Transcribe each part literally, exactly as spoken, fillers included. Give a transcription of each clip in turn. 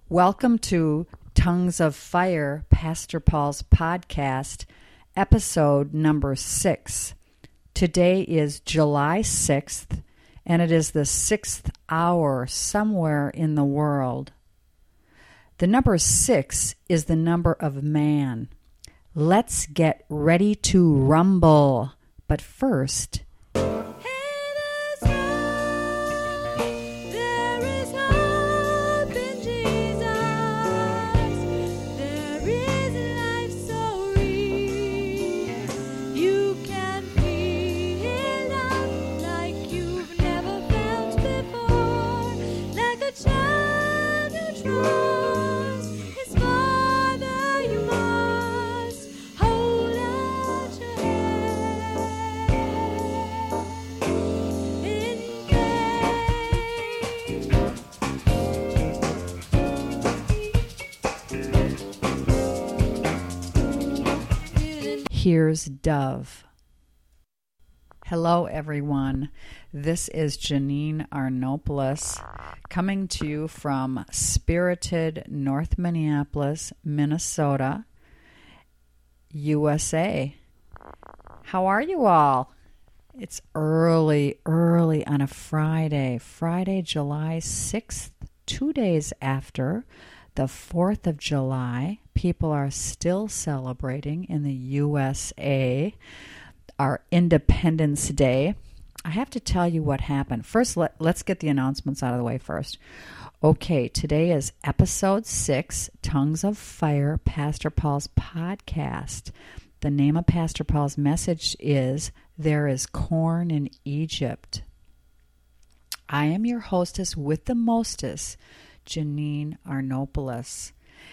Welcome to Tongues of Fire, Pastor Paul's podcast, episode number six. Today is July sixth, and it is the sixth hour somewhere in the world. The number six is the number of man. Let's get ready to rumble. But first, here's Dove. Hello, everyone. This is Janine Arnopoulos coming to you from spirited North Minneapolis, Minnesota, U S A. How are you all? It's early, early on a Friday, Friday, July sixth, two days after the fourth of July. People are still celebrating in the U S A our Independence Day. I have to tell you what happened. First, let, let's get the announcements out of the way first. Okay, today is episode six, Tongues of Fire, Pastor Paul's podcast. The name of Pastor Paul's message is There is Corn in Egypt. I am your hostess with the mostest, Janine Arnopoulos.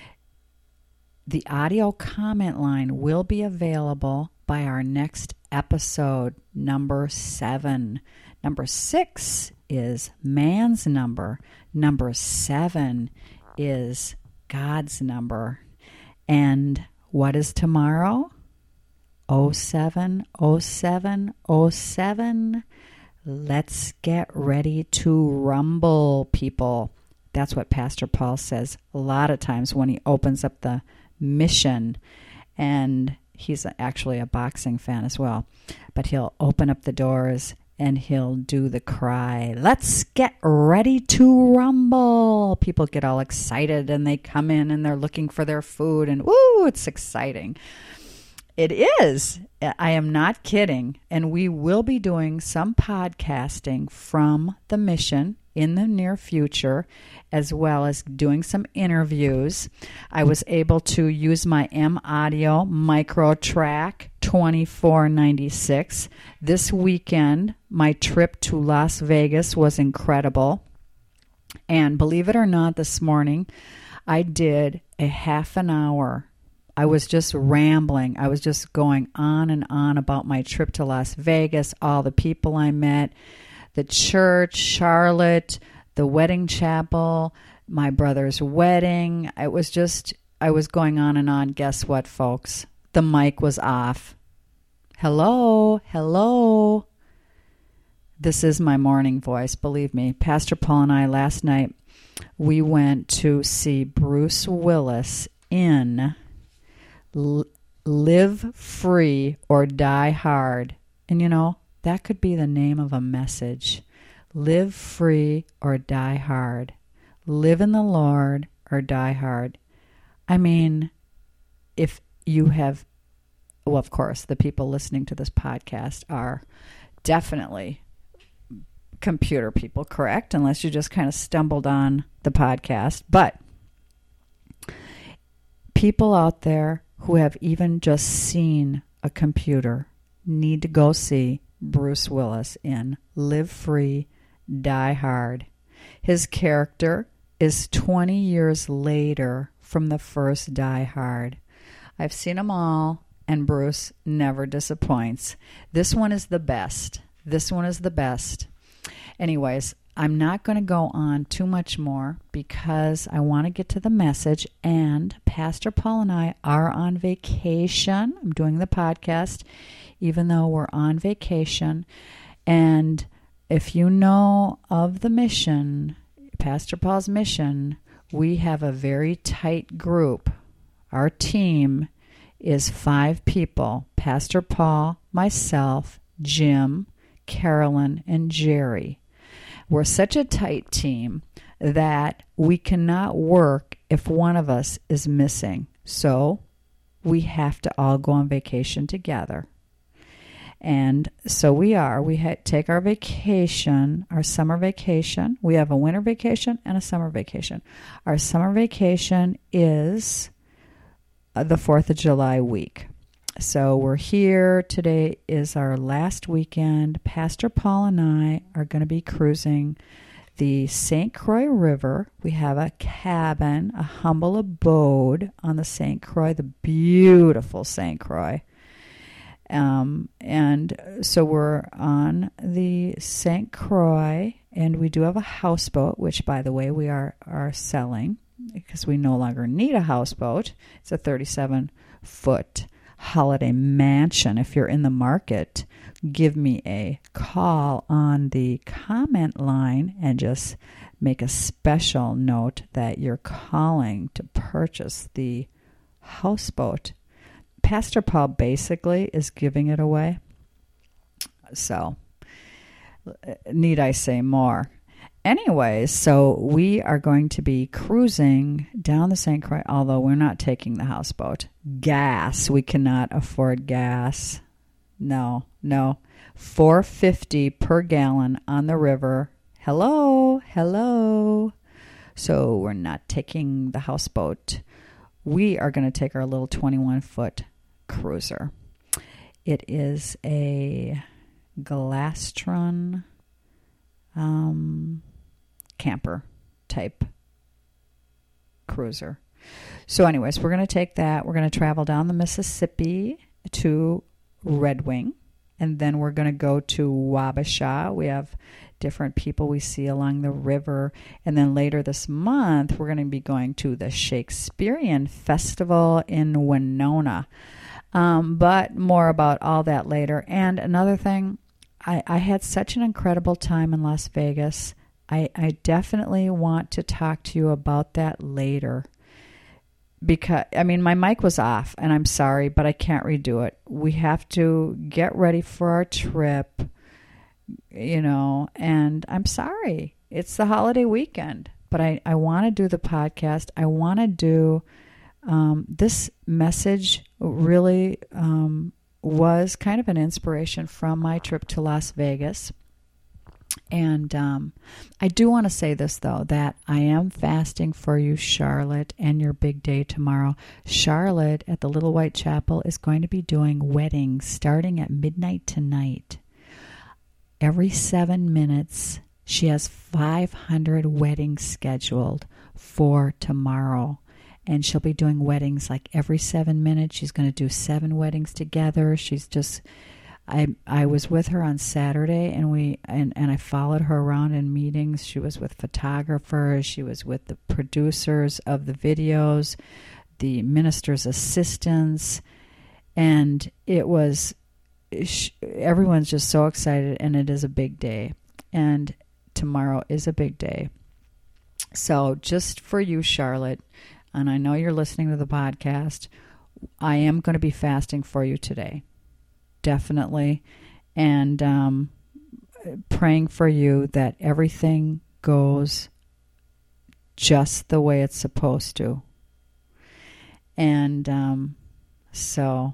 The audio comment line will be available by our next episode, number seven. Number six is man's number. Number seven is God's number. And what is tomorrow? oh seven oh seven oh seven. Let's get ready to rumble, people. That's what Pastor Paul says a lot of times when he opens up the mission, and he's actually a boxing fan as well, but he'll open up the doors and he'll do the cry, let's get ready to rumble. People get all excited and they come in and they're looking for their food, and woo, it's exciting. It is. I am not kidding. And we will be doing some podcasting from the mission in the near future, as well as doing some interviews. I was able to use my M Audio Microtrack twenty-four ninety-six. This weekend, my trip to Las Vegas was incredible. And believe it or not, this morning, I did a half an hour. I was just rambling. I was just going on and on about my trip to Las Vegas, all the people I met, the church, Charlotte, the wedding chapel, my brother's wedding. It was just, I was going on and on. Guess what, folks? The mic was off. Hello, hello. This is my morning voice, believe me. Pastor Paul and I, last night, we went to see Bruce Willis in Live Free or Die Hard. And you know, that could be the name of a message. Live free or die hard. Live in the Lord or die hard. I mean, if you have, well, of course, the people listening to this podcast are definitely computer people, correct? Unless you just kind of stumbled on the podcast. But people out there who have even just seen a computer need to go see Bruce Willis in Live Free, Die Hard. His character is twenty years later from the first Die Hard. I've seen them all, and Bruce never disappoints. This one is the best. This one is the best. Anyways, I'm not going to go on too much more because I want to get to the message, and Pastor Paul and I are on vacation. I'm doing the podcast even though we're on vacation, and if you know of the mission, Pastor Paul's mission, we have a very tight group. Our team is five people: Pastor Paul, myself, Jim, Carolyn, and Jerry. We're such a tight team that we cannot work if one of us is missing. So we have to all go on vacation together. And so we are. We ha- take our vacation, our summer vacation. We have a winter vacation and a summer vacation. Our summer vacation is uh, the fourth of July week. So we're here. Today is our last weekend. Pastor Paul and I are going to be cruising the Saint Croix River. We have a cabin, a humble abode on the Saint Croix, the beautiful Saint Croix. Um, and so we're on the Saint Croix, and we do have a houseboat, which, by the way, we are, are selling because we no longer need a houseboat. It's a thirty-seven foot Holiday Mansion. If you're in the market, give me a call on the comment line and just make a special note that you're calling to purchase the houseboat. Pastor Paul basically is giving it away. So, need I say more? Anyways, so we are going to be cruising down the Saint Croix, although we're not taking the houseboat. Gas, we cannot afford gas. No, no. four dollars and fifty cents per gallon on the river. Hello, hello. So we're not taking the houseboat. We are going to take our little twenty-one foot cruiser. It is a Glastron um, camper type cruiser. So anyways, we're going to take that. We're going to travel down the Mississippi to Red Wing, and then we're going to go to Wabasha. We have different people we see along the river. And then later this month, we're going to be going to the Shakespearean Festival in Winona. Um, but more about all that later. And another thing, I, I had such an incredible time in Las Vegas. I, I definitely want to talk to you about that later. Because, I mean, my mic was off, and I'm sorry, but I can't redo it. We have to get ready for our trip, you know, and I'm sorry. It's the holiday weekend, but I, I want to do the podcast. I want to do um, this message really um, was kind of an inspiration from my trip to Las Vegas. And um, I do want to say this, though, that I am fasting for you, Charlotte, and your big day tomorrow. Charlotte at the Little White Chapel is going to be doing weddings starting at midnight tonight. Every seven minutes, she has five hundred weddings scheduled for tomorrow. And she'll be doing weddings like every seven minutes. She's going to do seven weddings together. She's just... I I was with her on Saturday, and we and, and I followed her around in meetings. She was with photographers. She was with the producers of the videos, the minister's assistants, and it was she, everyone's just so excited, and it is a big day. And tomorrow is a big day. So just for you, Charlotte, and I know you're listening to the podcast, I am going to be fasting for you today. Definitely, and um, praying for you that everything goes just the way it's supposed to. And um, so,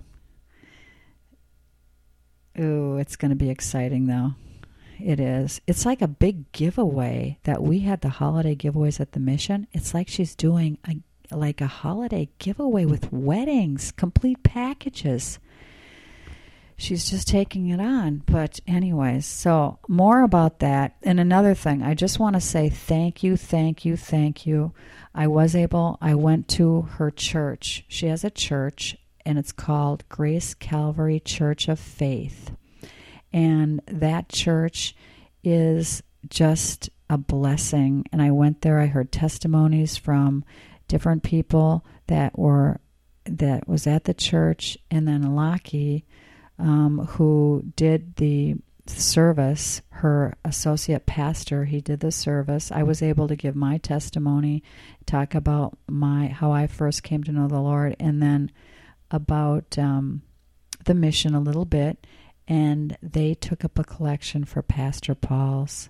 ooh, it's going to be exciting, though. It is. It's like a big giveaway that we had the holiday giveaways at the mission. It's like she's doing a like a holiday giveaway with weddings, complete packages. She's just taking it on. But anyways, so more about that. And another thing, I just want to say thank you, thank you, thank you. I was able, I went to her church. She has a church, and it's called Grace Calvary Church of Faith. And that church is just a blessing. And I went there, I heard testimonies from different people that were, that was at the church. And then Lockie, Um, who did the service, her associate pastor, he did the service. I was able to give my testimony, talk about my how I first came to know the Lord, and then about um, the mission a little bit. And they took up a collection for Pastor Paul's,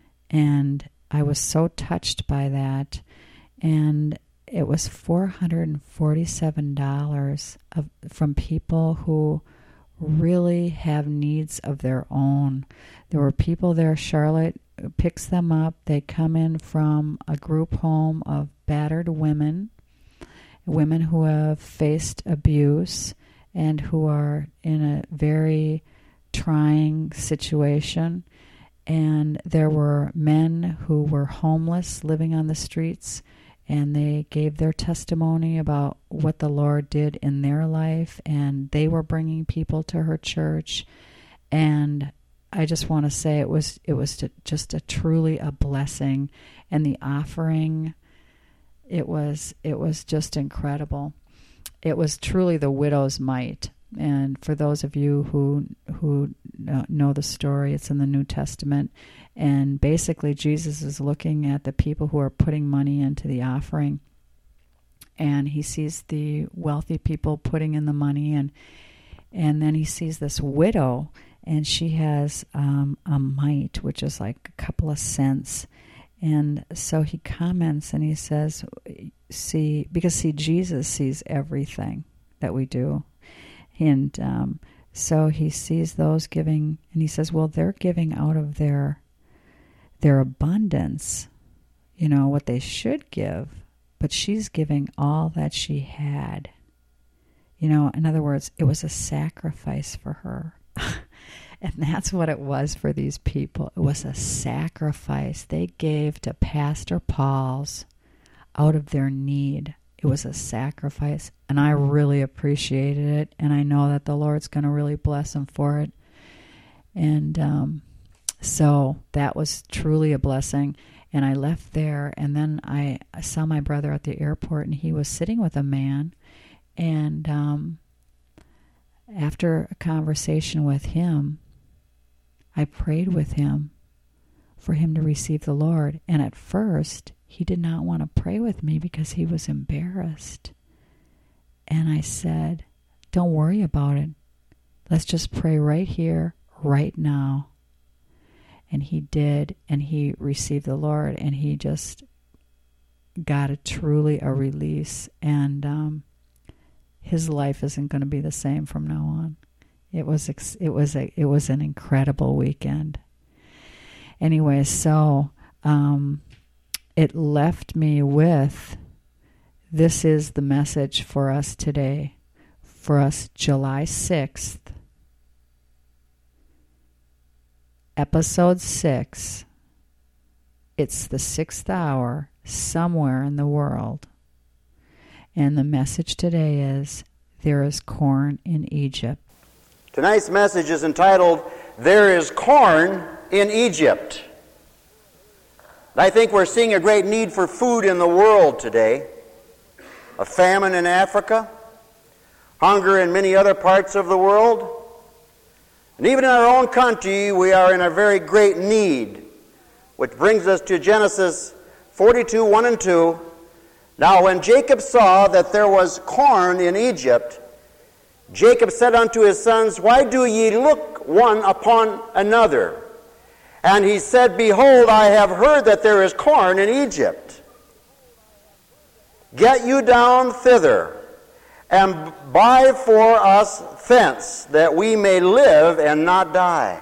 and I was so touched by that. And it was four hundred forty-seven dollars of, from people who really have needs of their own. There were people there. Charlotte picks them up. They come in from a group home of battered women, women who have faced abuse and who are in a very trying situation. And there were men who were homeless, living on the streets, and they gave their testimony about what the Lord did in their life, and they were bringing people to her church. And I just want to say it was it was just a truly a blessing, and the offering, it was it was just incredible. It was truly the widow's mite. And for those of you who who know the story, it's in the New Testament. And basically, Jesus is looking at the people who are putting money into the offering. And he sees the wealthy people putting in the money. And and then he sees this widow, and she has um, a mite, which is like a couple of cents. And so he comments and he says, see, because see, Jesus sees everything that we do. And um, so he sees those giving, and he says, well, they're giving out of their their abundance, you know, what they should give, but she's giving all that she had. You know, in other words, it was a sacrifice for her. And that's what it was for these people. It was a sacrifice they gave to Pastor Paul's out of their need. It was a sacrifice, and I really appreciated it, and I know that the Lord's going to really bless them for it. And um, so that was truly a blessing. And I left there, and then I, I saw my brother at the airport, and he was sitting with a man. And um, after a conversation with him, I prayed with him for him to receive the Lord. And at first, he did not want to pray with me because he was embarrassed. And I said, don't worry about it. Let's just pray right here, right now. And he did, and he received the Lord, and he just got a truly a release. And um, his life isn't going to be the same from now on. It was ex- it was a it was an incredible weekend. Anyway, so um, it left me with, this is the message for us today, for us July sixth, episode six. It's the sixth hour somewhere in the world. And the message today is, there is corn in Egypt. Tonight's message is entitled, There is Corn in Egypt. I think we're seeing a great need for food in the world today. A famine in Africa, hunger in many other parts of the world. And even in our own country, we are in a very great need, which brings us to Genesis forty-two, one and two. Now when Jacob saw that there was corn in Egypt, Jacob said unto his sons, Why do ye look one upon another? And he said, Behold, I have heard that there is corn in Egypt. Get you down thither, and buy for us thence, that we may live and not die.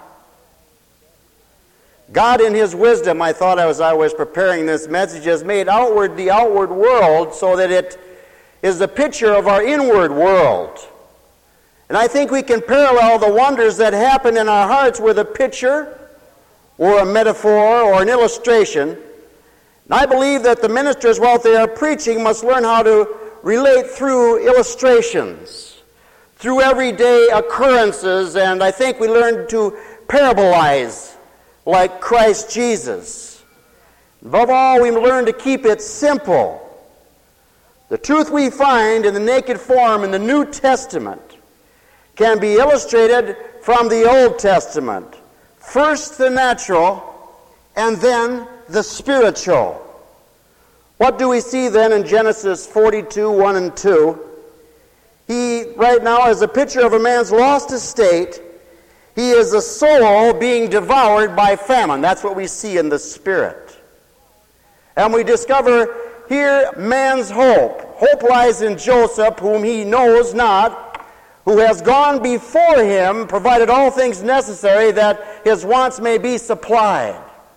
God in his wisdom, I thought as I was preparing this message, has made outward the outward world so that it is a picture of our inward world. And I think we can parallel the wonders that happen in our hearts with a picture or a metaphor or an illustration. And I believe that the ministers, while they are preaching, must learn how to relate through illustrations, through everyday occurrences, and I think we learn to parabolize like Christ Jesus. Above all, we learn to keep it simple. The truth we find in the naked form in the New Testament can be illustrated from the Old Testament, First the natural, and then the spiritual. What do we see then in Genesis forty-two, one and two? He, right now, is a picture of a man's lost estate. He is a soul being devoured by famine. That's what we see in the spirit. And we discover here man's hope. Hope lies in Joseph, whom he knows not, who has gone before him, provided all things necessary that his wants may be supplied.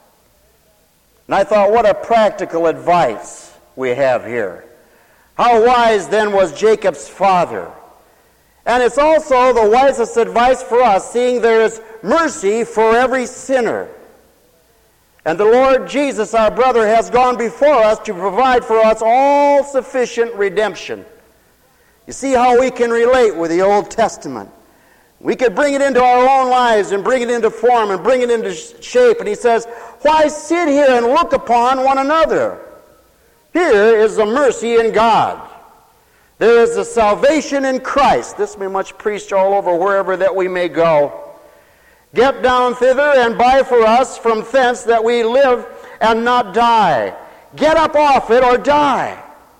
And I thought, what a practical advice we have here. How wise then was Jacob's father. And it's also the wisest advice for us, seeing there is mercy for every sinner. And the Lord Jesus, our brother, has gone before us to provide for us all sufficient redemption. You see how we can relate with the Old Testament. We could bring it into our own lives and bring it into form and bring it into shape. And he says, why sit here and look upon one another? Here is the mercy in God. There is the salvation in Christ. This may much preached all over wherever that we may go. Get down thither and buy for us from thence that we live and not die. Get up off it or die.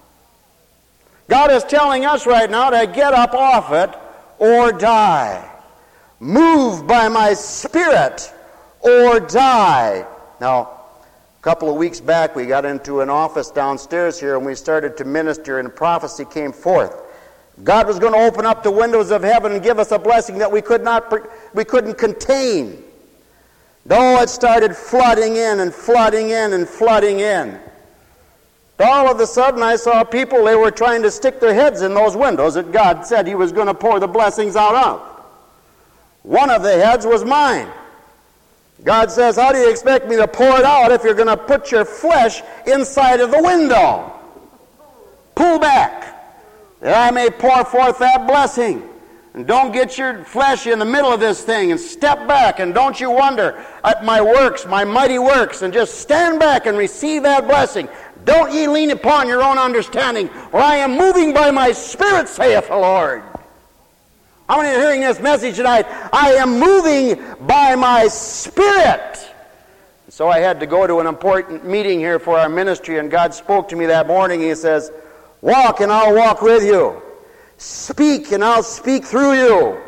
God is telling us right now to get up off it or die. Move by my Spirit or die. Now, a couple of weeks back, we got into an office downstairs here and we started to minister, and prophecy came forth. God was going to open up the windows of heaven and give us a blessing that we could not, we couldn't contain. Though it started flooding in and flooding in and flooding in. All of a sudden, I saw people, they were trying to stick their heads in those windows that God said He was going to pour the blessings out of. One of the heads was mine. God says, how do you expect me to pour it out if you're going to put your flesh inside of the window? Pull back, that I may pour forth that blessing. And don't get your flesh in the middle of this thing, and step back, and don't you wonder at my works, my mighty works, and just stand back and receive that blessing. Don't ye lean upon your own understanding, for I am moving by my Spirit, saith the Lord. How many are hearing this message tonight? I am moving by my Spirit. So I had to go to an important meeting here for our ministry, and God spoke to me that morning. He says, walk and I'll walk with you. Speak and I'll speak through you.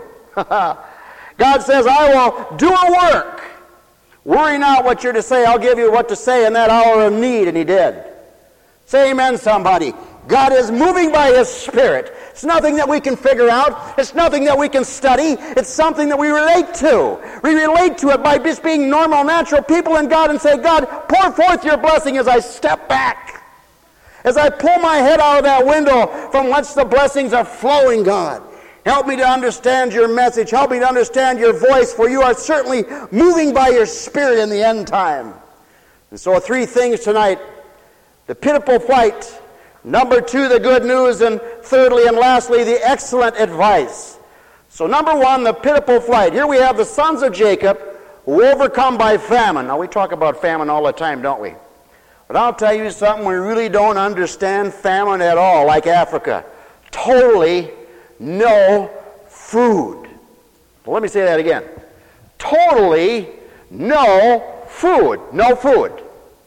God says, I will do a work. Worry not what you're to say. I'll give you what to say in that hour of need. And He did. Say amen, somebody. God is moving by His Spirit. It's nothing that we can figure out. It's nothing that we can study. It's something that we relate to. We relate to it by just being normal, natural people in God and say, God, pour forth your blessing as I step back. As I pull my head out of that window from whence the blessings are flowing, God. Help me to understand your message. Help me to understand your voice, for you are certainly moving by your Spirit in the end time. And so three things tonight. The pitiful plight. Number two, the good news. And thirdly and lastly, the excellent advice. So number one, the pitiful flight. Here we have the sons of Jacob who overcome by famine. Now we talk about famine all the time, don't we? But I'll tell you something, we really don't understand famine at all, like Africa. Totally no food. Well, let me say that again. Totally no food. No food.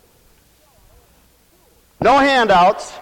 No handouts.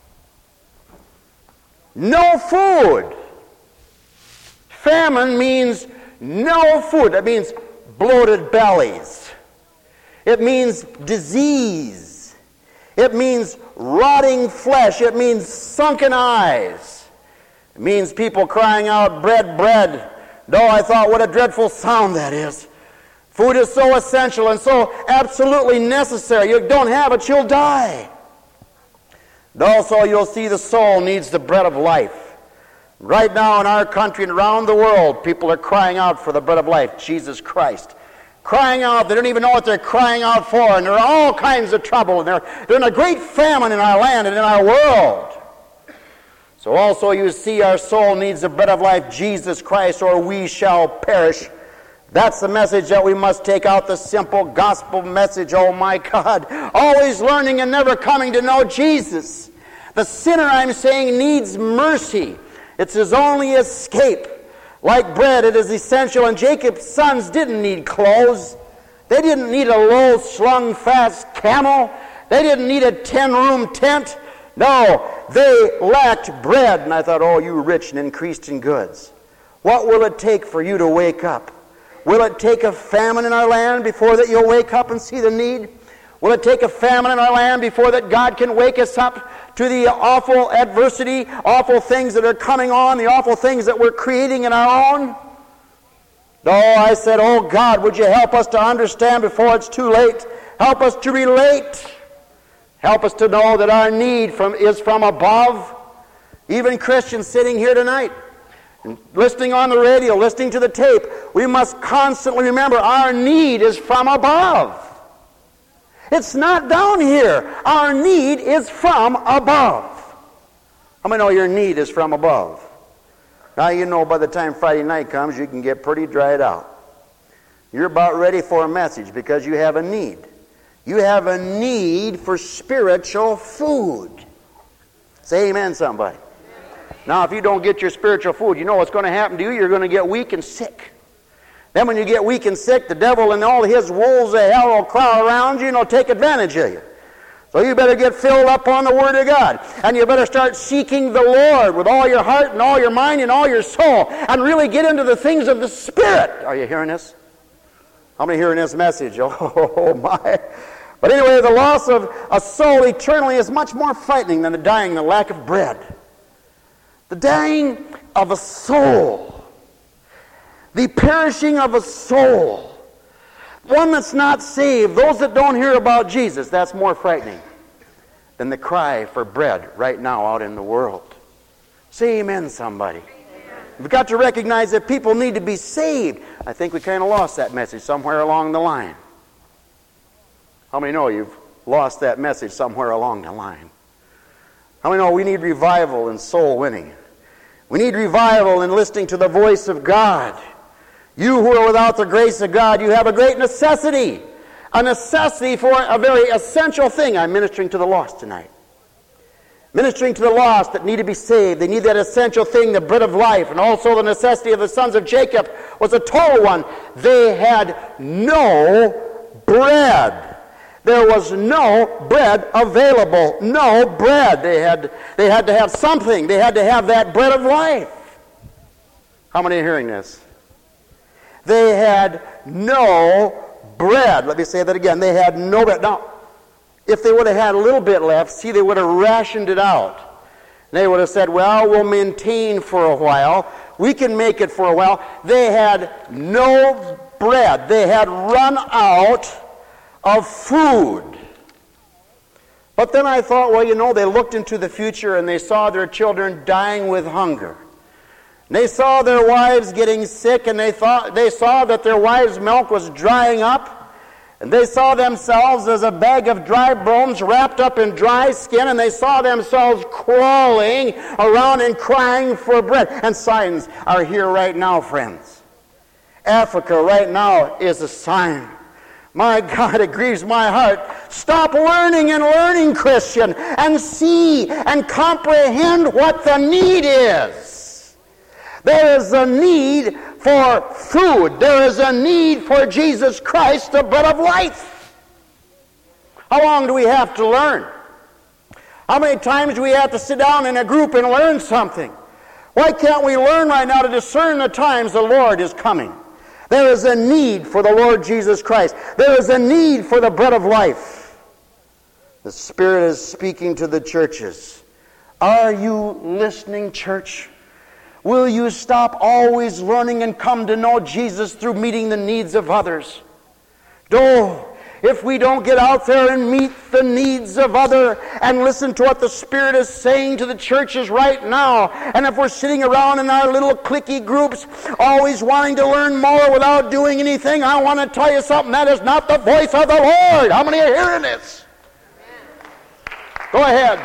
No food. Famine means no food. That means bloated bellies. It means disease. It means rotting flesh. It means sunken eyes. It means people crying out, bread, bread. Though I thought, what a dreadful sound that is. Food is so essential and so absolutely necessary. You don't have it, you'll die. And also, you'll see the soul needs the bread of life. Right now in our country and around the world, people are crying out for the bread of life, Jesus Christ. Crying out, they don't even know what they're crying out for, and there are all kinds of trouble, and they're, they're in a great famine in our land and in our world. So also you see our soul needs the bread of life, Jesus Christ, or we shall perish. That's the message that we must take out, the simple gospel message, oh my God. Always learning and never coming to know Jesus. The sinner, I'm saying, needs mercy. It's his only escape. Like bread, it is essential. And Jacob's sons didn't need clothes. They didn't need a low slung fast camel. They didn't need a ten-room tent. No, they lacked bread. And I thought, oh, you rich and increased in goods. What will it take for you to wake up? Will it take a famine in our land before that you'll wake up and see the need? Will it take a famine in our land before that God can wake us up to the awful adversity, awful things that are coming on, the awful things that we're creating in our own? No, I said, oh God, would you help us to understand before it's too late? Help us to relate. Help us to know that our need from, is from above. Even Christians sitting here tonight, and listening on the radio, listening to the tape, we must constantly remember our need is from above. It's not down here. Our need is from above. How many know your need is from above? Now you know by the time Friday night comes, you can get pretty dried out. You're about ready for a message because you have a need. You have a need for spiritual food. Say amen, somebody. Now, if you don't get your spiritual food, you know what's going to happen to you? You're going to get weak and sick. Then when you get weak and sick, the devil and all his wolves of hell will crowd around you and will take advantage of you. So you better get filled up on the Word of God. And you better start seeking the Lord with all your heart and all your mind and all your soul. And really get into the things of the Spirit. Are you hearing this? How many hearing this message? Oh, my. But anyway, the loss of a soul eternally is much more frightening than the dying, the lack of bread. The dying of a soul. The perishing of a soul. One that's not saved, those that don't hear about Jesus, that's more frightening than the cry for bread right now out in the world. Say amen, somebody. We've got to recognize that people need to be saved. I think we kind of lost that message somewhere along the line. How many know you've lost that message somewhere along the line? How many know we need revival and soul winning? We need revival in listening to the voice of God. You who are without the grace of God, you have a great necessity. A necessity for a very essential thing. I'm ministering to the lost tonight. Ministering to the lost that need to be saved. They need that essential thing, the bread of life. And also the necessity of the sons of Jacob was a total one. They had no bread. There was no bread available. No bread. They had, they had to have something. They had to have that bread of life. How many are hearing this? They had no bread. Let me say that again. They had no bread. Now, if they would have had a little bit left, see, they would have rationed it out. They would have said, well, we'll maintain for a while. We can make it for a while. They had no bread. They had run out of food. But then I thought, well, you know, they looked into the future and they saw their children dying with hunger. They saw their wives getting sick, and they thought they saw that their wives' milk was drying up. And they saw themselves as a bag of dry bones wrapped up in dry skin, and they saw themselves crawling around and crying for bread. And signs are here right now, friends. Africa right now is a sign. My God, it grieves my heart. Stop learning and learning, Christian, and see and comprehend what the need is. There is a need for food. There is a need for Jesus Christ, the bread of life. How long do we have to learn? How many times do we have to sit down in a group and learn something? Why can't we learn right now to discern the times the Lord is coming? There is a need for the Lord Jesus Christ. There is a need for the bread of life. The Spirit is speaking to the churches. Are you listening, church? Will you stop always learning and come to know Jesus through meeting the needs of others? Oh, if we don't get out there and meet the needs of others and listen to what the Spirit is saying to the churches right now, and if we're sitting around in our little cliquey groups always wanting to learn more without doing anything, I want to tell you something. That is not the voice of the Lord. How many are hearing this? Go ahead.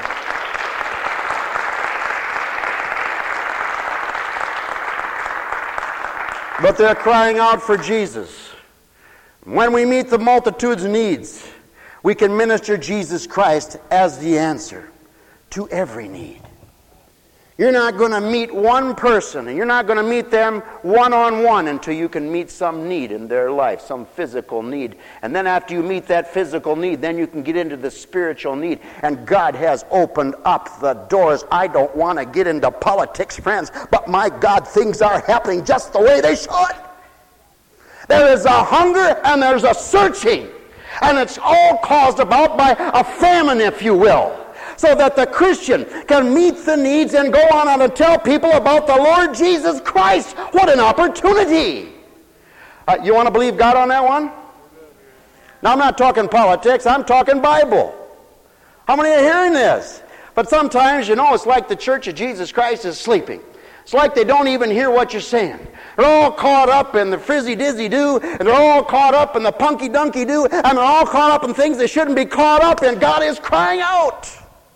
But they're crying out for Jesus. When we meet the multitude's needs, we can minister Jesus Christ as the answer to every need. You're not going to meet one person, and you're not going to meet them one-on-one until you can meet some need in their life, some physical need. And then after you meet that physical need, then you can get into the spiritual need. And God has opened up the doors. I don't want to get into politics, friends, but my God, things are happening just the way they should. There is a hunger and there's a searching. And it's all caused about by a famine, if you will. So that the Christian can meet the needs and go on and tell people about the Lord Jesus Christ. What an opportunity. Uh, you want to believe God on that one? Now, I'm not talking politics. I'm talking Bible. How many are hearing this? But sometimes, you know, it's like the Church of Jesus Christ is sleeping. It's like they don't even hear what you're saying. They're all caught up in the frizzy-dizzy-do, and they're all caught up in the punky-dunky-do, and they're all caught up in things they shouldn't be caught up in. God is crying out.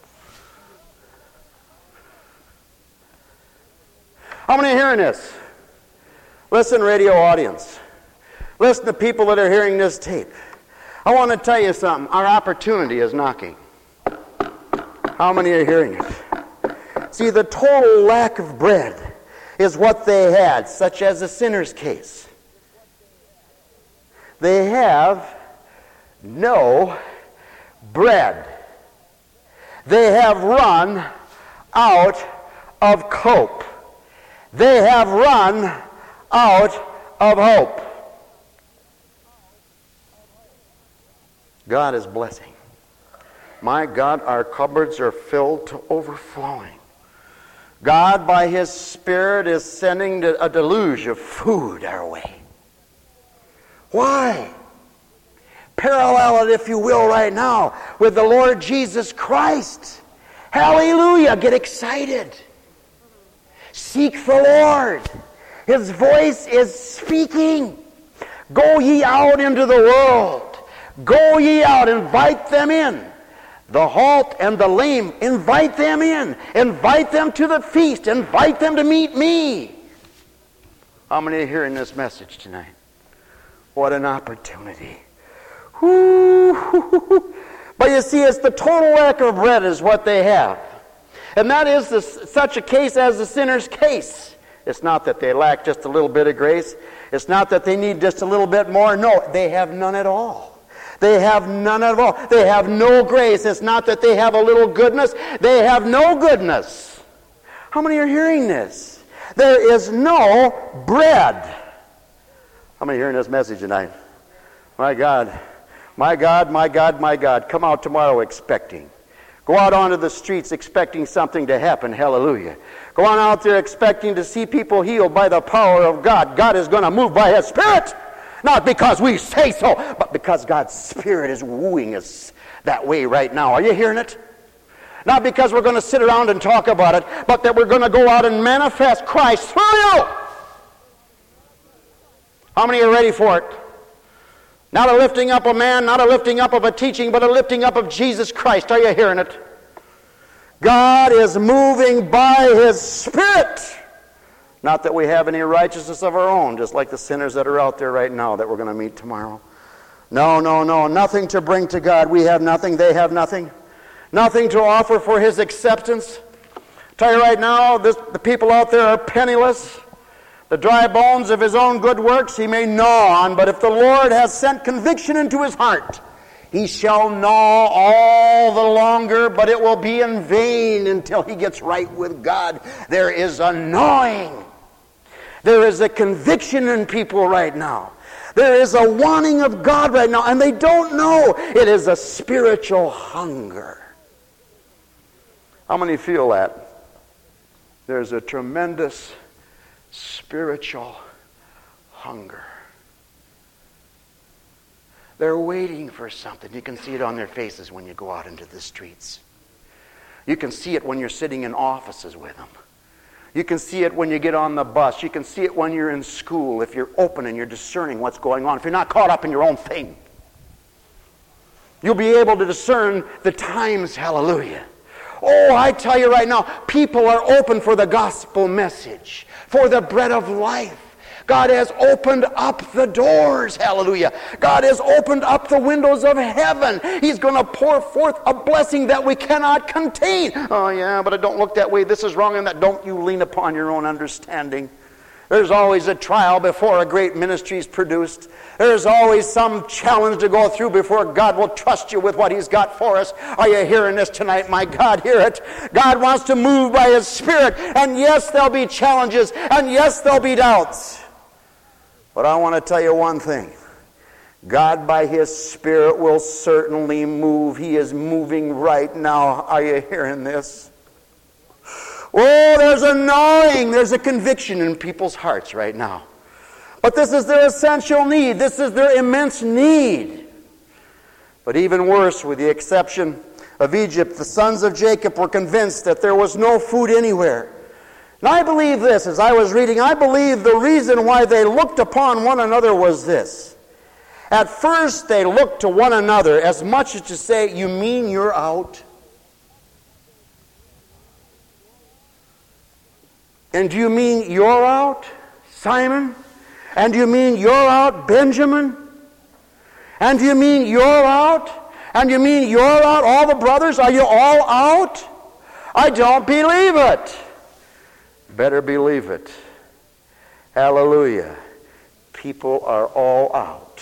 How many are hearing this? Listen, radio audience. Listen to people that are hearing this tape. I want to tell you something. Our opportunity is knocking. How many are hearing it? See, the total lack of bread is what they had, such as the sinner's case. They have no bread. They have run out of cope. They have run out of hope. God is blessing. My God, our cupboards are filled to overflowing. God, by His Spirit, is sending a deluge of food our way. Why? Parallel it, if you will, right now with the Lord Jesus Christ. Hallelujah! Get excited. Seek the Lord. His voice is speaking. Go ye out into the world. Go ye out. Invite them in. The halt and the lame, invite them in. Invite them to the feast. Invite them to meet me. How many are hearing this message tonight? What an opportunity. Woo. But you see, it's the total lack of bread is what they have. And that is the, such a case as the sinner's case. It's not that they lack just a little bit of grace. It's not that they need just a little bit more. No, they have none at all. They have none at all. They have no grace. It's not that they have a little goodness. They have no goodness. How many are hearing this? There is no bread. How many are hearing this message tonight? My God, my God, my God, my God. Come out tomorrow expecting. Go out onto the streets expecting something to happen. Hallelujah. Go on out there expecting to see people healed by the power of God. God is going to move by His Spirit. Not because we say so, but because God's Spirit is wooing us that way right now. Are you hearing it? Not because we're going to sit around and talk about it, but that we're going to go out and manifest Christ through you. How many are ready for it? Not a lifting up of man, not a lifting up of a teaching, but a lifting up of Jesus Christ. Are you hearing it? God is moving by His Spirit. Not that we have any righteousness of our own, just like the sinners that are out there right now that we're going to meet tomorrow. No, no, no. Nothing to bring to God. We have nothing. They have nothing. Nothing to offer for His acceptance. I tell you right now, this, the people out there are penniless. The dry bones of his own good works he may gnaw on, but if the Lord has sent conviction into his heart, he shall gnaw all the longer, but it will be in vain until he gets right with God. There is a gnawing. There is a conviction in people right now. There is a wanting of God right now, and they don't know. It is a spiritual hunger. How many feel that? There's a tremendous spiritual hunger. They're waiting for something. You can see it on their faces when you go out into the streets. You can see it when you're sitting in offices with them. You can see it when you get on the bus. You can see it when you're in school, if you're open and you're discerning what's going on, if you're not caught up in your own thing. You'll be able to discern the times, hallelujah. Oh, I tell you right now, people are open for the gospel message, for the bread of life. God has opened up the doors. Hallelujah. God has opened up the windows of heaven. He's going to pour forth a blessing that we cannot contain. Oh yeah, but it don't look that way. This is wrong and that. Don't you lean upon your own understanding. There's always a trial before a great ministry is produced. There's always some challenge to go through before God will trust you with what He's got for us. Are you hearing this tonight? My God, hear it. God wants to move by His Spirit. And yes, there'll be challenges. And yes, there'll be doubts. But I want to tell you one thing. God by His Spirit will certainly move. He is moving right now. Are you hearing this? Oh, there's a gnawing, there's a conviction in people's hearts right now. But this is their essential need. This is their immense need. But even worse, with the exception of Egypt, the sons of Jacob were convinced that there was no food anywhere. And I believe this, as I was reading, I believe the reason why they looked upon one another was this. At first, they looked to one another as much as to say, you mean you're out? And do you mean you're out, Simon? And do you mean you're out, Benjamin? And do you mean you're out? And do you mean you're out, all the brothers? Are you all out? I don't believe it. Better believe it. Hallelujah. People are all out.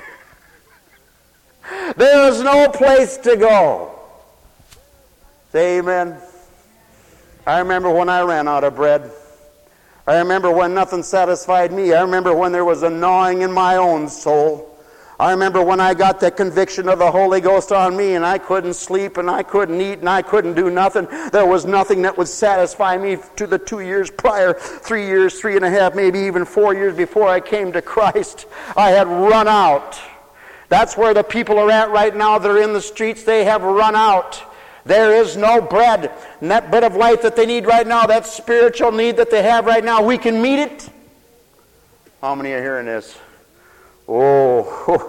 There's no place to go. Say amen. I remember when I ran out of bread. I remember when nothing satisfied me. I remember when there was a gnawing in my own soul. I remember when I got the conviction of the Holy Ghost on me and I couldn't sleep and I couldn't eat and I couldn't do nothing. There was nothing that would satisfy me to the two years prior, three years, three and a half, maybe even four years before I came to Christ. I had run out. That's where the people are at right now. They're in the streets. They have run out. There is no bread. And that bread of life that they need right now, that spiritual need that they have right now, we can meet it. How many are hearing this? Oh,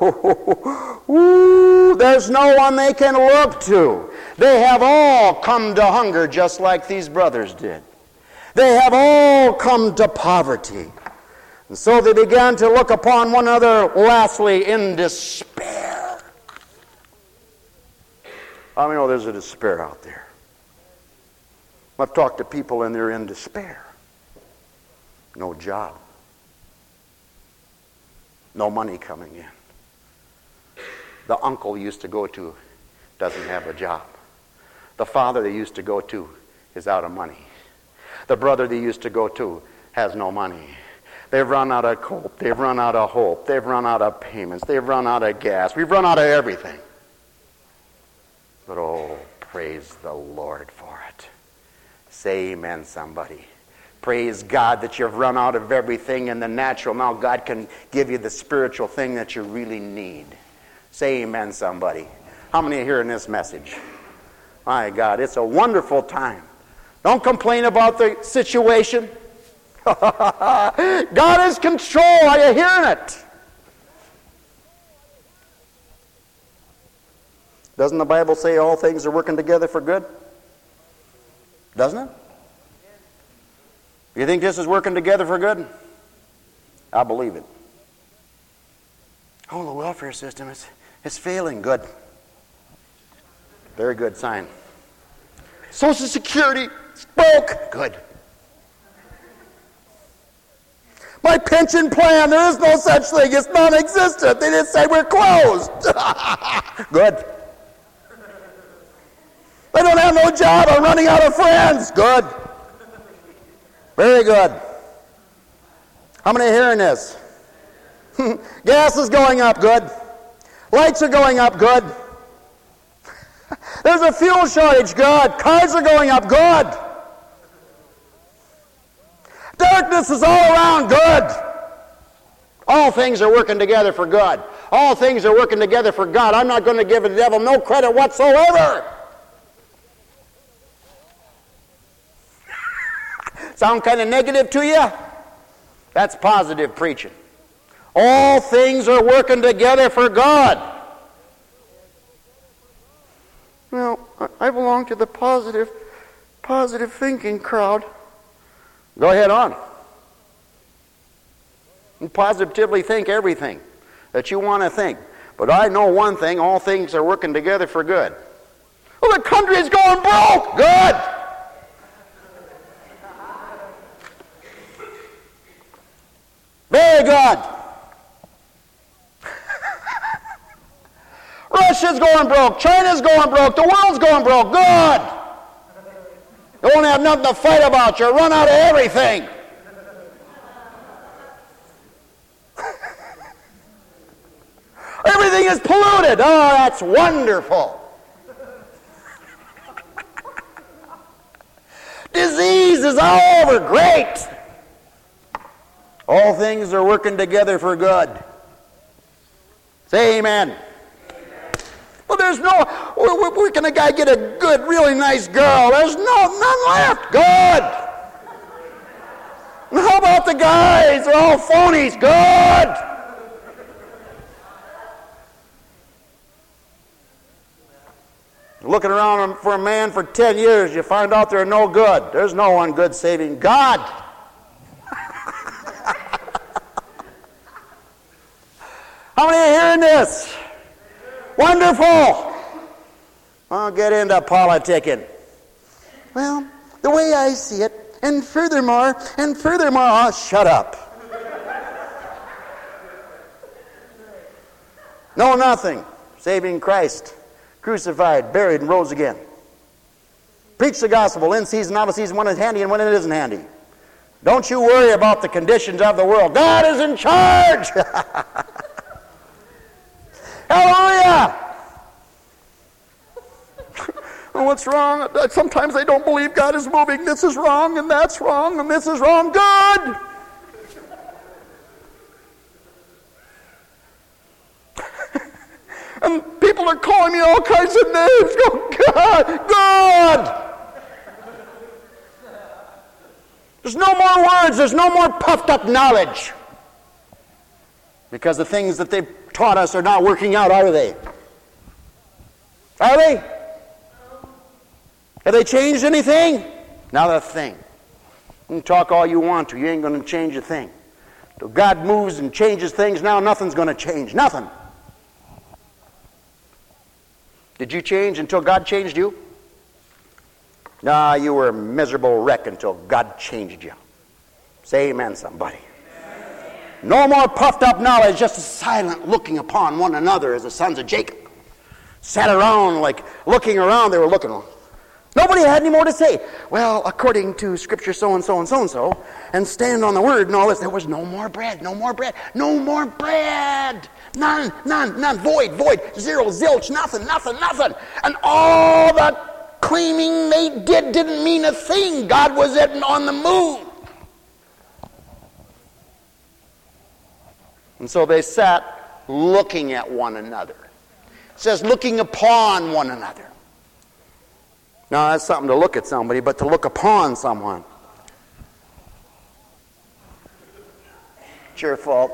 Ooh, there's no one they can look to. They have all come to hunger just like these brothers did. They have all come to poverty. And so they began to look upon one another lastly in despair. I mean, oh, there's a despair out there. I've talked to people and they're in despair. No job. No money coming in. The uncle you used to go to doesn't have a job. The father they used to go to is out of money. The brother they used to go to has no money. They've run out of hope. They've run out of hope. They've run out of payments. They've run out of gas. We've run out of everything. But oh, praise the Lord for it. Say amen, somebody. Praise God that you've run out of everything in the natural. Now God can give you the spiritual thing that you really need. Say amen, somebody. How many are hearing this message? My God, it's a wonderful time. Don't complain about the situation. God is control. Are you hearing it? Doesn't the Bible say all things are working together for good? Doesn't it? You think this is working together for good? I believe it. Oh, the welfare system is, is failing. Good. Very good sign. Social Security spoke. Good. My pension plan, there is no such thing. It's non-existent. They just say we're closed. Good. They don't have no job. I'm running out of friends. Good. Very good. How many are hearing this? Gas is going up. Good. Lights are going up. Good. There's a fuel shortage. Good. Cars are going up. Good. Darkness is all around. Good. All things are working together for good. All things are working together for God. I'm not going to give the devil no credit whatsoever. Sound kind of negative to you? That's positive preaching. All things are working together for God. Well, I belong to the positive, positive thinking crowd. Go ahead on. and positively think everything that you want to think. But I know one thing, all things are working together for good. Well, the country's going broke. Good. Very good. Russia's going broke. China's going broke. The world's going broke. Good. You won't have nothing to fight about. You'll run out of everything. Everything is polluted. Oh, that's wonderful. Disease is all over. Great. All things are working together for good. Say amen. Well, there's no, we're, we're going to get a good, really nice girl. There's no, none left. Good. And how about the guys? They're all phonies. Good. Looking around for a man for ten years, you find out they're no good. There's no one good saving God. How many are hearing this? Wonderful. I'll get into politicking. Well, the way I see it, and furthermore, and furthermore, oh, shut up. No, nothing. Saving Christ. Crucified, buried, and rose again. Preach the gospel in season, out of season, when it's handy and when it isn't handy. Don't you worry about the conditions of the world. God is in charge. Hallelujah. Oh, what's wrong? Sometimes I don't believe God is moving. This is wrong, and that's wrong, and this is wrong. Good. And people are calling me all kinds of names. Go, God, God. There's no more words. There's no more puffed up knowledge. Because the things that they've taught us are not working out, are they? Are they? Have they changed anything? Not a thing. You can talk all you want to. You ain't going to change a thing. Till God moves and changes things, now nothing's going to change. Nothing. Did you change until God changed you? Nah, you were a miserable wreck until God changed you. Say amen, somebody. Amen. No more puffed up knowledge, just a silent looking upon one another as the sons of Jacob. Sat around like looking around, they were looking. Nobody had any more to say. Well, according to Scripture so-and-so and so-and-so, and stand on the Word and all this, there was no more bread, no more bread, no more bread. None, none, none, void, void, zero, zilch, nothing, nothing, nothing. And all the claiming they did didn't mean a thing. God was on the move. And so they sat looking at one another. It says looking upon one another. Now that's something to look at somebody, but to look upon someone. It's your fault.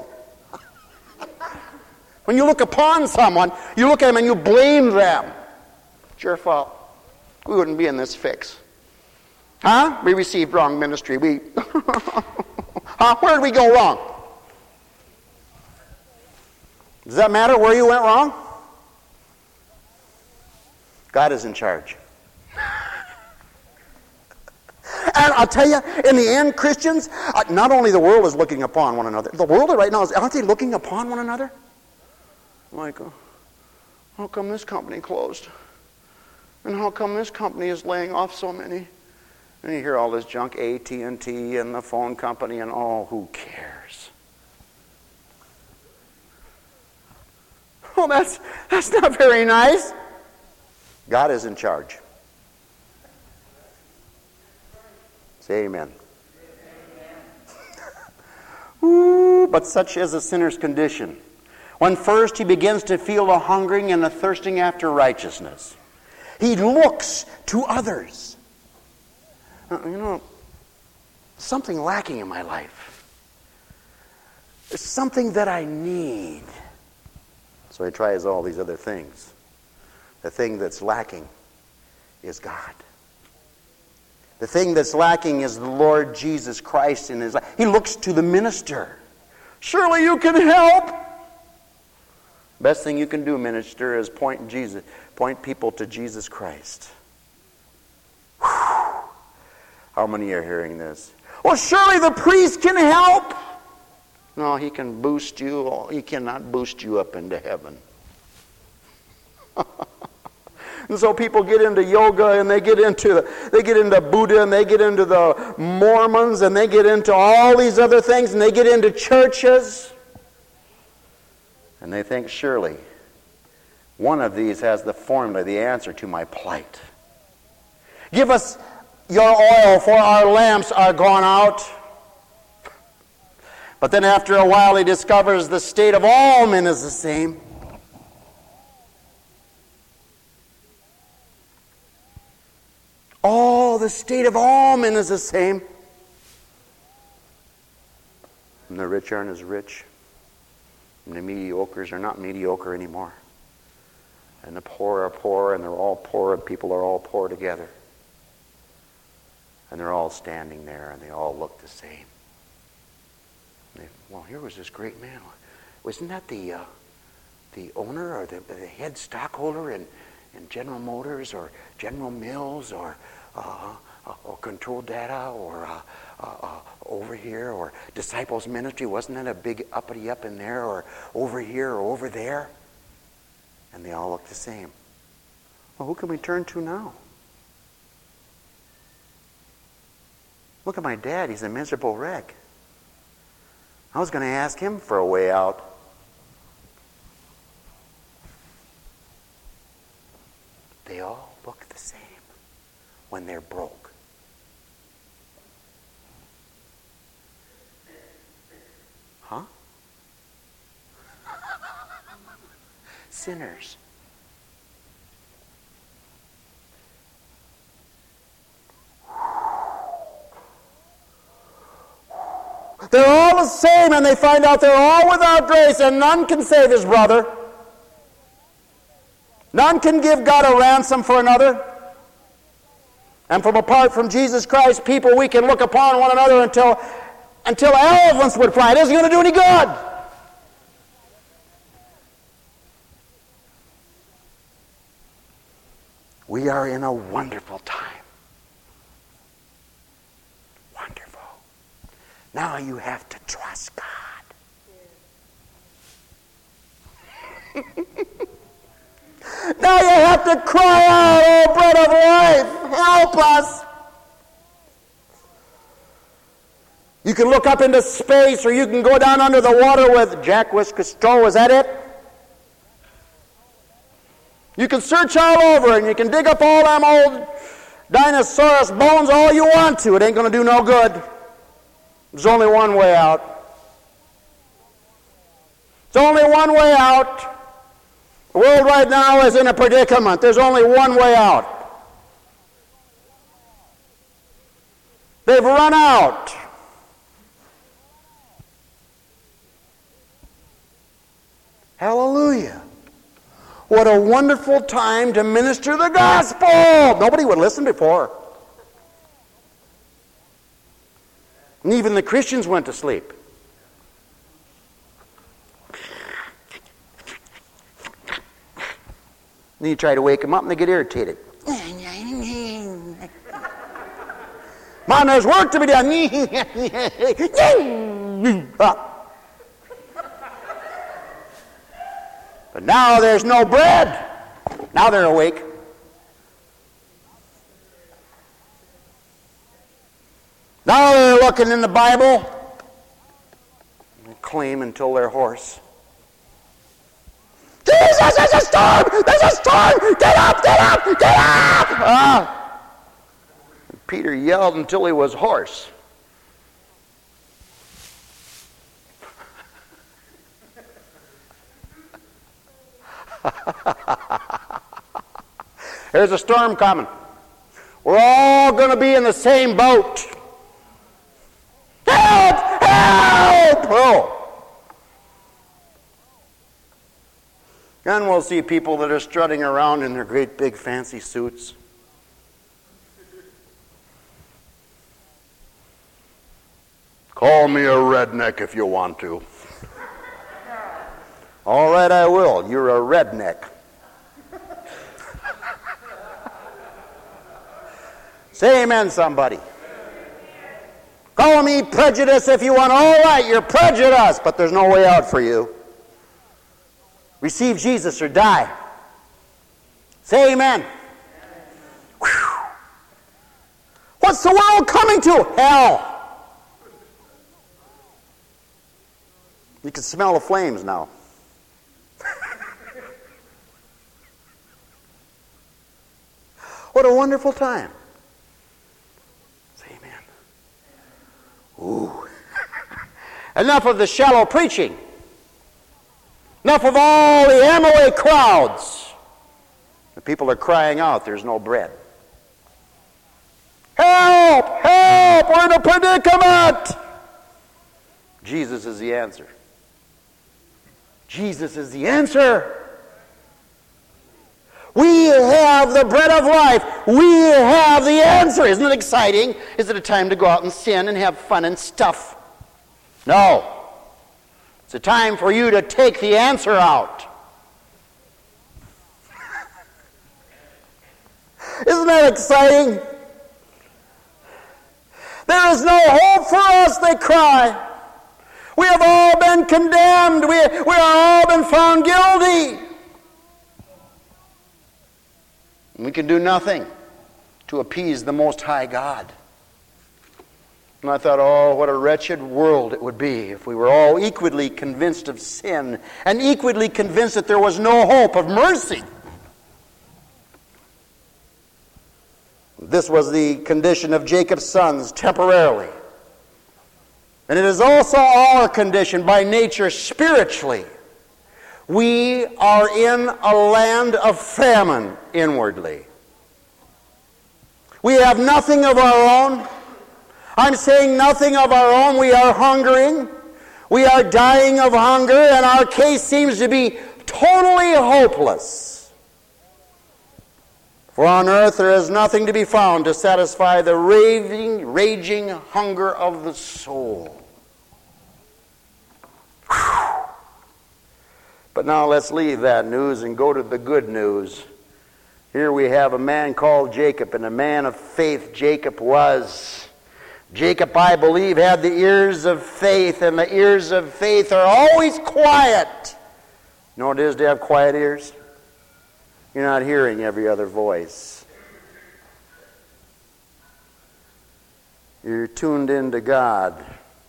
When you look upon someone, you look at them and you blame them. It's your fault. We wouldn't be in this fix. Huh? We received wrong ministry. We huh? Where did we go wrong? Does that matter where you went wrong? God is in charge. And I'll tell you, in the end, Christians, uh, not only the world is looking upon one another, the world right now, is, aren't they looking upon one another? Like, uh, how come this company closed? And how come this company is laying off so many? And you hear all this junk, A T and T and the phone company and oh, who cares? Oh, that's, that's not very nice. God is in charge. Say amen. Ooh, but such is a sinner's condition. When first he begins to feel a hungering and a thirsting after righteousness, he looks to others. Uh, you know, something lacking in my life. There's something that I need. So he tries all these other things. The thing that's lacking is God. The thing that's lacking is the Lord Jesus Christ in his life. He looks to the minister. Surely you can help. Best thing you can do, minister, is point Jesus, point people to Jesus Christ. Whew. How many are hearing this? Well, surely the priest can help. No, he can boost you. He cannot boost you up into heaven. And so people get into yoga, and they get into they get into Buddha, and they get into the Mormons, and they get into all these other things, and they get into churches, and they think surely one of these has the formula, the answer to my plight. Give us your oil, for our lamps are gone out. But then after a while he discovers the state of all men is the same. All the state of all men is the same. And the rich aren't as rich. And the mediocres are not mediocre anymore. And the poor are poor, and they're all poor, and people are all poor together. And they're all standing there, and they all look the same. And they, well, here was this great man. Wasn't that the uh, the owner or the, the head stockholder in, in General Motors or General Mills or uh, uh, or Control Data or uh, uh, uh, over here or Disciples Ministry? Wasn't that a big uppity up in there or over here or over there? And they all look the same. Well, who can we turn to now? Look at my dad. He's a miserable wreck. I was going to ask him for a way out. They all look the same when they're broke. Huh? Sinners. They're all the same, and they find out they're all without grace, and none can save his brother. None can give God a ransom for another. And from apart from Jesus Christ, people, we can look upon one another until, until elephants would fly. It isn't going to do any good. We are in a wonderful time. Wonderful. Now you have to trust God. Now you have to cry out, "Oh, bread of life, help us." You can look up into space, or you can go down under the water with Jacques Cousteau. Is that it? You can search all over, and you can dig up all them old dinosaurus bones all you want to. It ain't going to do no good. There's only one way out. There's only one way out. The world right now is in a predicament. There's only one way out. They've run out. Hallelujah. What a wonderful time to minister the gospel. Nobody would listen before. And even the Christians went to sleep. Then you try to wake them up and they get irritated. Mom, there's work to be done. But now there's no bread. Now they're awake. Now they're looking in the Bible and claim until they're hoarse. Jesus, there's a storm! There's a storm! Get up, get up, get up! Ah. And Peter yelled until he was hoarse. There's a storm coming. We're all going to be in the same boat. Help! Help! Oh. And we'll see people that are strutting around in their great big fancy suits. Call me a redneck if you want to. All right, I will. You're a redneck. Say amen, somebody. Call me prejudiced if you want. All right, you're prejudiced, but there's no way out for you. Receive Jesus or die. Say amen. Whew. What's the world coming to? Hell. You can smell the flames now. What a wonderful time. Say amen. Ooh. Enough of the shallow preaching. Enough of all the Amway crowds. The people are crying out, there's no bread. Help! Help! We're in a predicament! Jesus is the answer. Jesus is the answer. We have the bread of life. We have the answer. Isn't it exciting? Is it a time to go out and sin and have fun and stuff? No. It's a time for you to take the answer out. Isn't that exciting? There is no hope for us, they cry. We have all been condemned. We, we are all been found guilty. We can do nothing to appease the Most High God. And I thought, oh, what a wretched world it would be if we were all equally convinced of sin and equally convinced that there was no hope of mercy. This was the condition of Jacob's sons temporarily. And it is also our condition by nature spiritually. We are in a land of famine inwardly. We have nothing of our own. I'm saying nothing of our own. We are hungering. We are dying of hunger, and our case seems to be totally hopeless. For on earth there is nothing to be found to satisfy the raving, raging hunger of the soul. Whew. But now let's leave that news and go to the good news. Here we have a man called Jacob, and a man of faith Jacob was. Jacob, I believe, had the ears of faith, and the ears of faith are always quiet. You know what it is to have quiet ears? You're not hearing every other voice. You're tuned into God.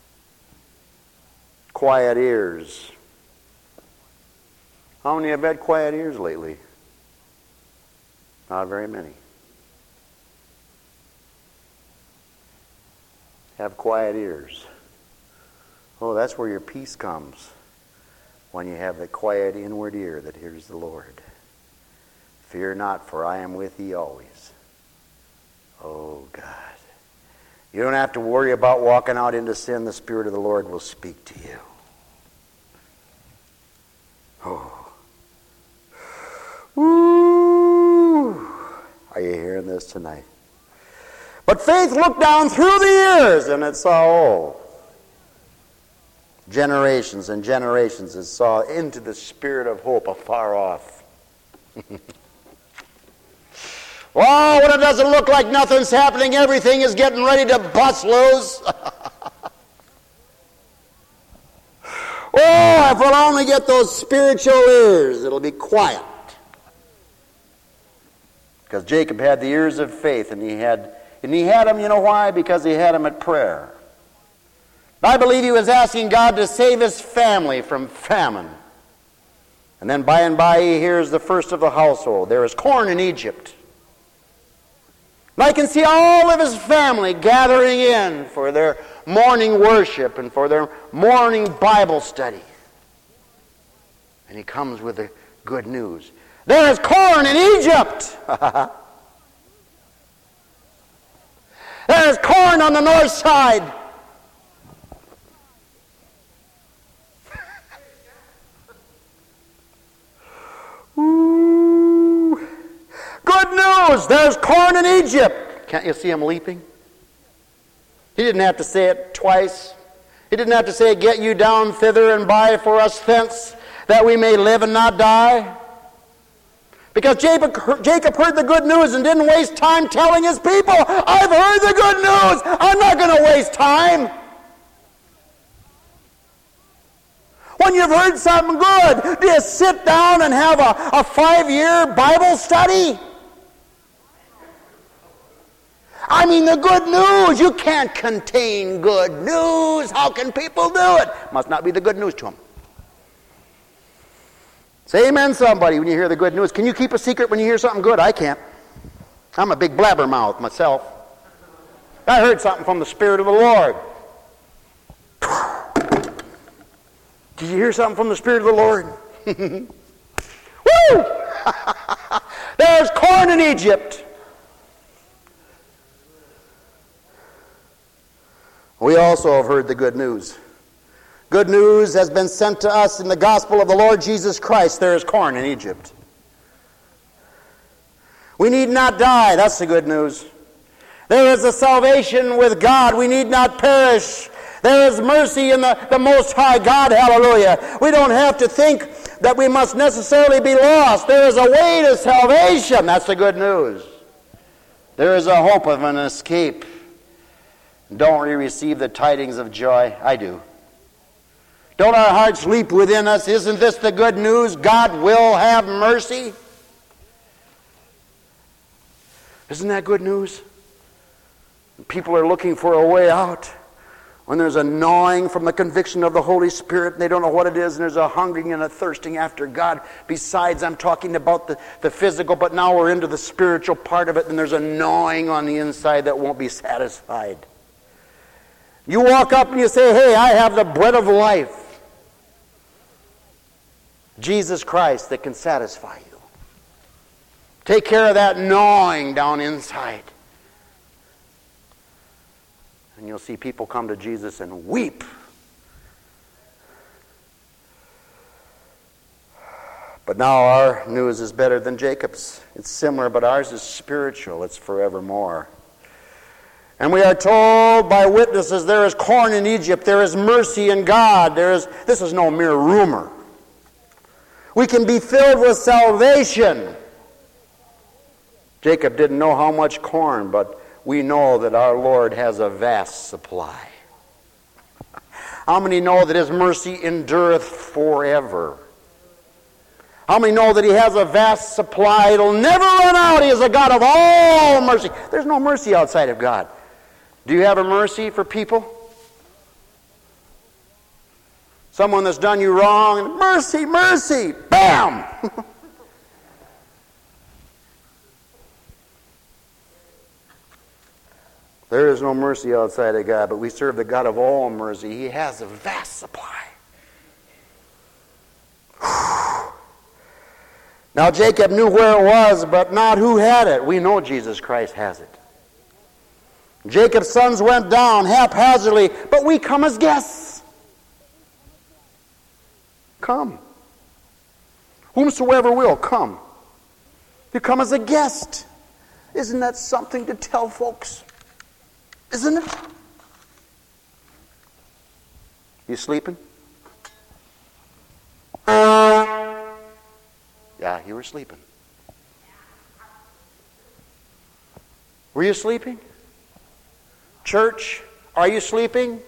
Quiet ears. How many have had quiet ears lately? Not very many. Have quiet ears. Oh, that's where your peace comes. When you have the quiet inward ear that hears the Lord. Fear not, for I am with thee always. Oh, God. You don't have to worry about walking out into sin. The Spirit of the Lord will speak to you. Oh. Woo! Are you hearing this tonight? But faith looked down through the years, and it saw, oh, generations and generations, it saw into the spirit of hope afar off. Oh, when it doesn't look like nothing's happening, everything is getting ready to bust loose. Oh, if we'll only get those spiritual ears, it'll be quiet. Because Jacob had the ears of faith, and he had, and he had them, you know why? Because he had them at prayer. I believe he was asking God to save his family from famine. And then by and by he hears the first of the household. There is corn in Egypt. And I can see all of his family gathering in for their morning worship and for their morning Bible study. And he comes with the good news. There is corn in Egypt. There is corn on the north side. Ooh. Good news. There's corn in Egypt. Can't you see him leaping? He didn't have to say it twice. He didn't have to say, get you down thither and buy for us thence, that we may live and not die. Because Jacob, Jacob heard the good news and didn't waste time telling his people, I've heard the good news. I'm not going to waste time. When you've heard something good, do you sit down and have a, a five-year Bible study? I mean, the good news. You can't contain good news. How can people do it? Must not be the good news to them. Say amen, somebody, when you hear the good news. Can you keep a secret when you hear something good? I can't. I'm a big blabbermouth myself. I heard something from the Spirit of the Lord. Did you hear something from the Spirit of the Lord? Woo! There's corn in Egypt. We also have heard the good news. Good news has been sent to us in the gospel of the Lord Jesus Christ. There is corn in Egypt. We need not die. That's the good news. There is a salvation with God. We need not perish. There is mercy in the, the Most High God. Hallelujah. We don't have to think that we must necessarily be lost. There is a way to salvation. That's the good news. There is a hope of an escape. Don't we receive the tidings of joy? I do. Don't our hearts leap within us? Isn't this the good news? God will have mercy. Isn't that good news? People are looking for a way out. When there's a gnawing from the conviction of the Holy Spirit, and they don't know what it is, and there's a hungering and a thirsting after God. Besides, I'm talking about the, the physical, but now we're into the spiritual part of it, and there's a gnawing on the inside that won't be satisfied. You walk up and you say, hey, I have the bread of life. Jesus Christ that can satisfy you. Take care of that gnawing down inside. And you'll see people come to Jesus and weep. But now our news is better than Jacob's. It's similar, but ours is spiritual. It's forevermore. And we are told by witnesses there is corn in Egypt. There is mercy in God. There is, this is no mere rumor. We can be filled with salvation. Jacob didn't know how much corn, but we know that our Lord has a vast supply. How many know that His mercy endureth forever? How many know that He has a vast supply? It'll never run out. He is a God of all mercy. There's no mercy outside of God. Do you have a mercy for people? Someone that's done you wrong, and mercy, mercy, bam! There is no mercy outside of God, but we serve the God of all mercy. He has a vast supply. Now Jacob knew where it was, but not who had it. We know Jesus Christ has it. Jacob's sons went down haphazardly, but we come as guests. Come. Whomsoever will, come. You come as a guest. Isn't that something to tell folks? Isn't it? You sleeping? Yeah, you were sleeping. Were you sleeping? Church, are you sleeping?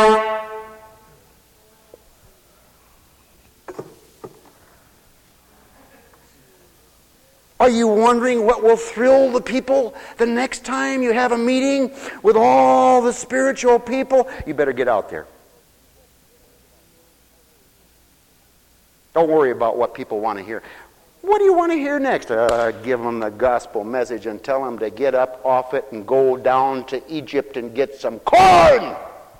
Are you wondering what will thrill the people the next time you have a meeting with all the spiritual people? You better get out there. Don't worry about what people want to hear. What do you want to hear next? Uh, give them the gospel message and tell them to get up off it and go down to Egypt and get some corn.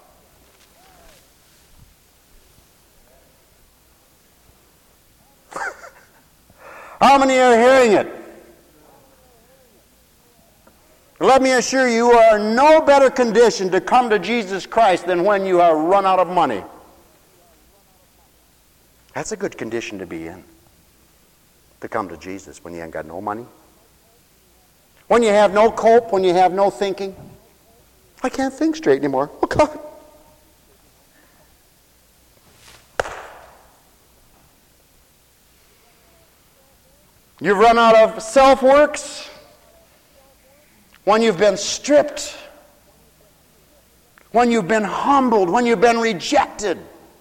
How many are hearing it? Let me assure you, you are in no better condition to come to Jesus Christ than when you have run out of money. That's a good condition to be in. To come to Jesus when you ain't got no money. When you have no cope, when you have no thinking. I can't think straight anymore. Oh God. You've run out of self-works. When you've been stripped. When you've been humbled. When you've been rejected.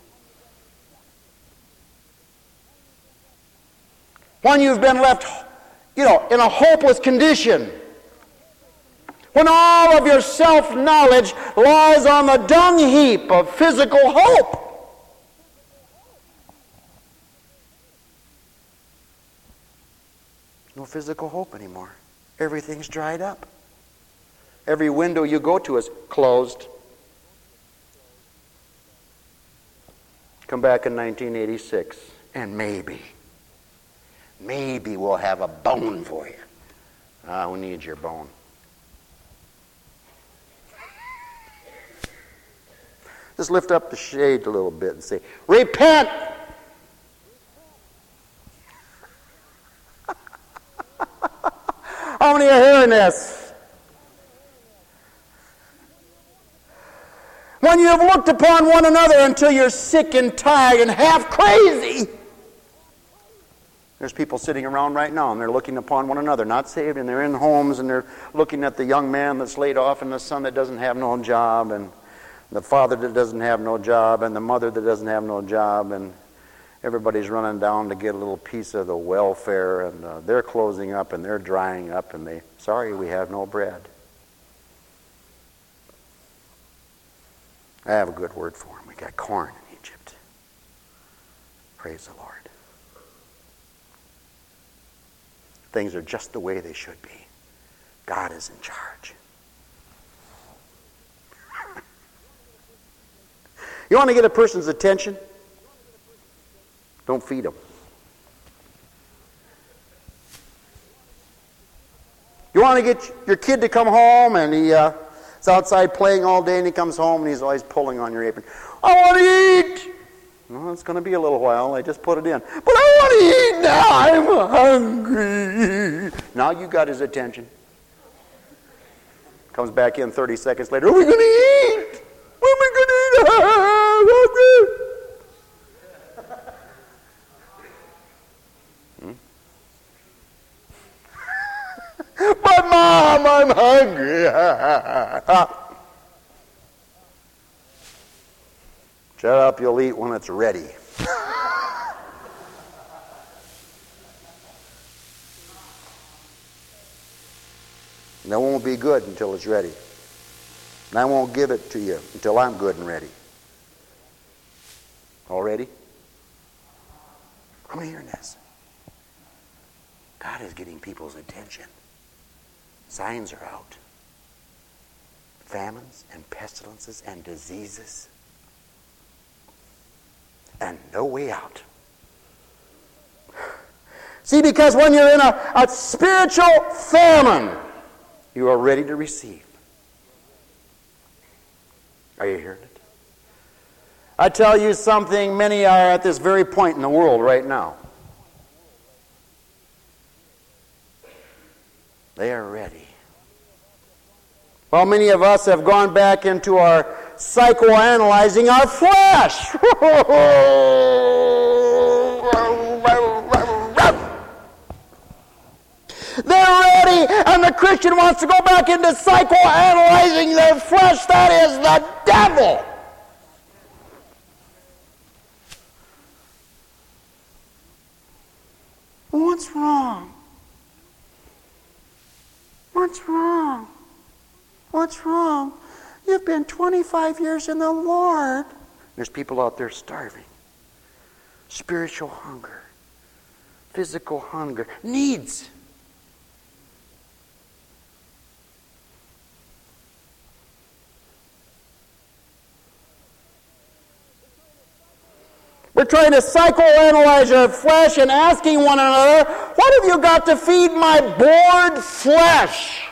When you've been left, you know, in a hopeless condition. When all of your self-knowledge lies on the dung heap of physical hope. No physical hope anymore. Everything's dried up. Every window you go to is closed. Come back in nineteen eighty-six, and maybe, maybe we'll have a bone for you. Ah, who needs your bone? Just lift up the shade a little bit and say, repent! How many are hearing this? When you have looked upon one another until you're sick and tired and half crazy. There's people sitting around right now and they're looking upon one another, not saved, and they're in homes and they're looking at the young man that's laid off and the son that doesn't have no job and the father that doesn't have no job and the mother that doesn't have no job, and everybody's running down to get a little piece of the welfare, and uh, they're closing up and they're drying up, and they, sorry, we have no bread. I have a good word for them. We got corn in Egypt. Praise the Lord. Things are just the way they should be. God is in charge. You want to get a person's attention? Don't feed them. You want to get your kid to come home and he uh, is outside playing all day and he comes home and he's always pulling on your apron. I want to eat! Well, it's going to be a little while. I just put it in. But I want to eat now. I'm hungry. Now you got his attention. Comes back in thirty seconds later. Are we going to eat? What are we going to eat? I'm hungry. But Mom, I'm hungry. Shut up, you'll eat when it's ready. And that won't be good until it's ready. And I won't give it to you until I'm good and ready. All ready? I'm hearing this. God is getting people's attention. Signs are out. Famines and pestilences and diseases. And no way out. See, because when you're in a, a spiritual famine, you are ready to receive. Are you hearing it? I tell you something, many are at this very point in the world right now. They are ready. Well, many of us have gone back into our psychoanalyzing our flesh. They're ready, and the Christian wants to go back into psychoanalyzing their flesh. That is the devil. What's wrong? What's wrong? What's wrong? You've been twenty-five years in the Lord. There's people out there starving. Spiritual hunger. Physical hunger. Needs. We're trying to psychoanalyze our flesh and asking one another, what have you got to feed my bored flesh?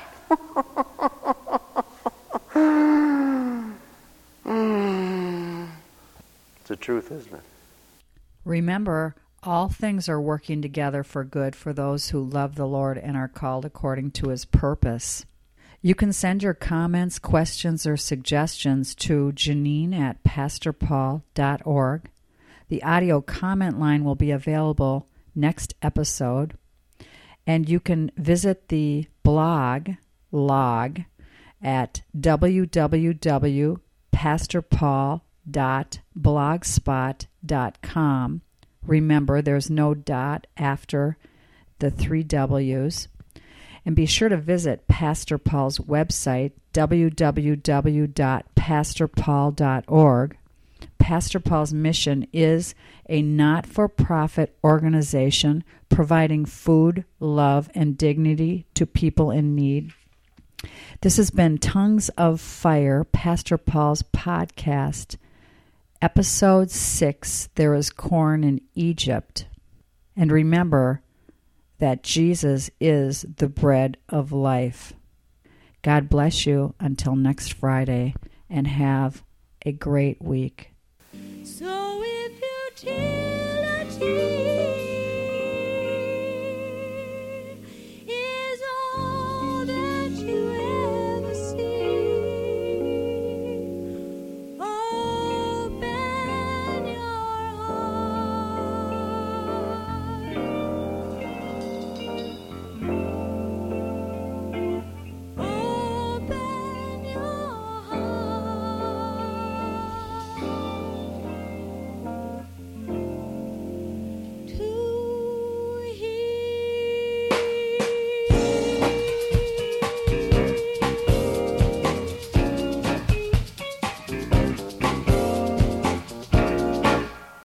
It's the truth, isn't it? Remember, all things are working together for good for those who love the Lord and are called according to His purpose. You can send your comments, questions, or suggestions to Janine at pastor paul dot org. The audio comment line will be available next episode. And you can visit the blog, log, at w w w dot pastor paul dot blogspot dot com. Remember, there's no dot after the three W's. And be sure to visit Pastor Paul's website, w w w dot pastor paul dot org. Pastor Paul's mission is a not-for-profit organization providing food, love, and dignity to people in need. This has been Tongues of Fire, Pastor Paul's podcast, Episode six, There is Corn in Egypt. And remember that Jesus is the bread of life. God bless you until next Friday, and have a great week. So if you till a tea